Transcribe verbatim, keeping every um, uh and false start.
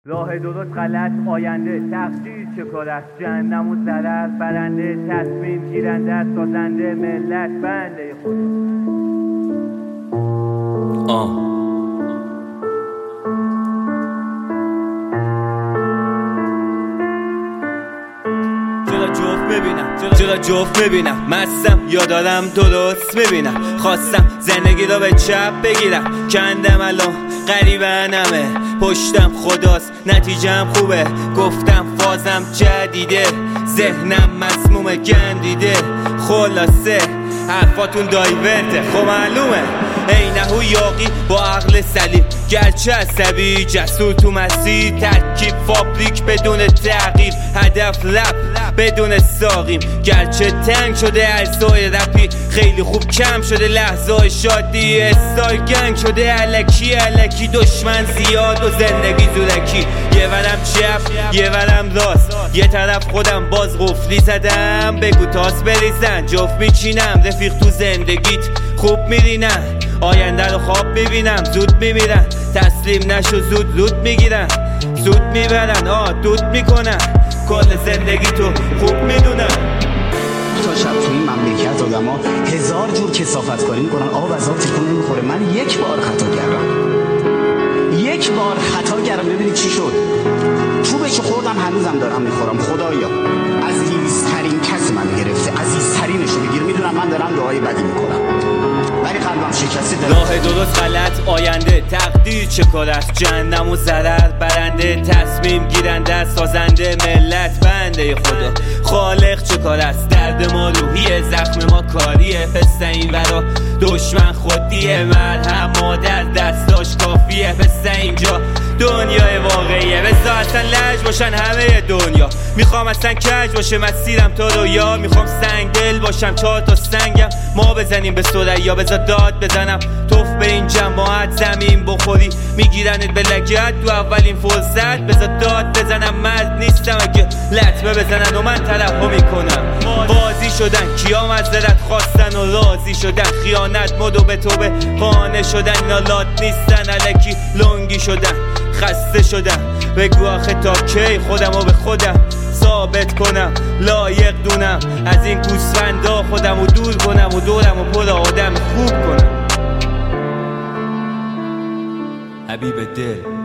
راه درست غلط آینده، تقدیر چه کار است، جهنم و ضرر برنده، تصمیم گیرنده سازنده، ملت بنده خود. آه جدا جفت ببینم جدا جفت ببینم مستم یا دارم درست ببینم، خواستم زندگی رو به چپ بگیرم، کندم الان غریبنمه، پشتم خداست نتیجم خوبه، گفتم فازم جدیده، ذهنم مسموم گندیده، خلاصه حرفاتون دایورته، خب معلومه ای نهو یاقی با عقل سلیم، گرچه عصبی جسور تو مسیر، ترکیب فابریک بدون تغییر، هدف لب بدون ساقیم، گرچه تنگ شده عرصای رپی، خیلی خوب کم شده لحظه شادی، استای گنگ شده الکی الکی، دشمن زیاد و زندگی زورکی، یه ورم چپ یه ورم راست، یه طرف خودم باز قفلی زدم، بگو تاس بریزن جفت میچینم، رفیق تو زندگیت خوب میرینن، آینده رو خواب ببینم، زود میمیرن، تسلیم نشو زود زود میگیرن، زود میبرن آه دود میکنن، کل زندگی تو خوب میدونن. تا شب تو این مملکت آدم ها هزار جور کثافت کاری میکنن، آب از آب تکون نمیخوره. من یک بار خطا کردم یک بار خطا کردم ببینید چی شد، چوبش خوردم هنوزم دارم میخورم. خدایا عزیزترین کسی من گرفته، عزیزترینش رو بگیر، میدونم من دارم دعای بدی میکنم ولی قلبم شکسته. راه درست غلط آینده، تقدیر چه کار است، جهنم و ضرر برنده، تصمیم گیرنده سازنده، ملت بنده خدا، خالق چه کار است، درد ما روحیه، زخم ما کاریه، پس این ورا دشمن خودیه، مرهم مادر دستاش کافیه، پس اینجا دنیای واقعیه، بذار اصلا لج باشن همه دنیا، میخوام اصلا کج باشه مسیرم تا رویا، میخوام سنگ دل باشم چهار تا سنگم ما بزنیم به ثریا، بذار داد بزنم توف به این جماعت زمین بخوری، میگیرنت به لگت تو اولین فرصت، بذار داد بزنم مرد نیستم اگه لطمه بزنن و من تلفو میکنم، بازی شدن کیا معذرت خواستن و راضی شدن، خیانت مدو به توبه قانع شدن، اینا لات نیستن الکی لنگی شدن، خسته شدم بگو آخه تا کی خودم رو به خودم ثابت کنم، لایق دونم از این گوسفندا خودم رو دور کنم و دورم و پر آدم خوب کنم. حبیب دل